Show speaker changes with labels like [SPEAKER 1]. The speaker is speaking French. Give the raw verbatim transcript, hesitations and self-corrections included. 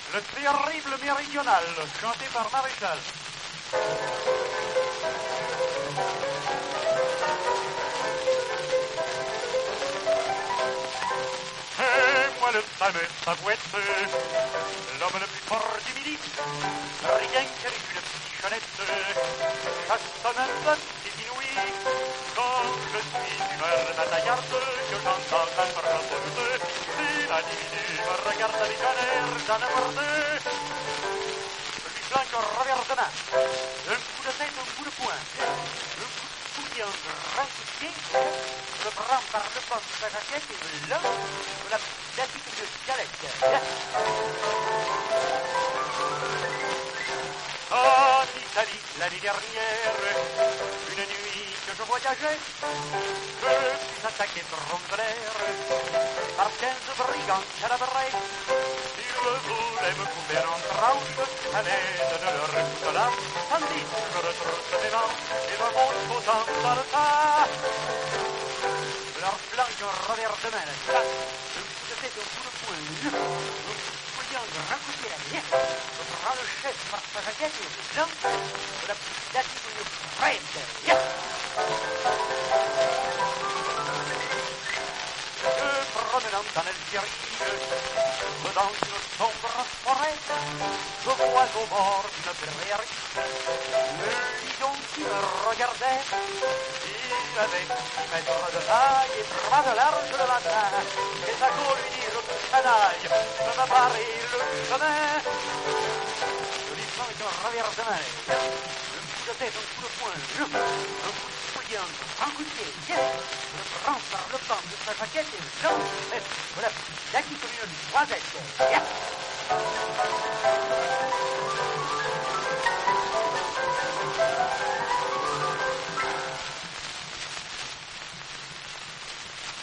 [SPEAKER 1] Le terrible méridional, chanté par Maréchal. Et moi le fameux Savouette, l'homme le plus fort du midi, rien qu'avec une pichonnette, chaque semaine c'est inouï, quand je suis d'humeur bataillarde, que j'entends la chanteuse, si l'individu me regarde avec un air d'anabardé, je lui flanque un revers de main, un coup de tête, un coup de poing, un coup de poulie, un grand coup de pied, je le prends par le bas de sa jaquette et là, je la petite de galette. En Italie, l'année dernière, une nuit que je voyageais, je suis attaqué de l'air par quinze brigands calabrés. Ils voulaient me couper en tranches à l'aide de leur coutelas, tandis que je retrousse mes manches et me monte autant dans le tas. Leur flanque un revers de main, là, un coup de tête, un coup de poing, un coup de un grand coup de pied, je prends le chef par sa jaquette et je flanque de la petite date une frette. Je promenant en Algérie, dans une sombre forêt, je vois au bord d'une prairie le lion qui me regardait. Il avait six mètres de taille et trois de large le matin. Et sa go lui dit, le canaille, ne m'a barré le chemin. Je lui flanque un revers de main, un coup de tête, un coup de poing, un coup de poulie, un grand coup de pied. Je le prends par le pan de sa jaquette et je lance, je la petite comme une noisette.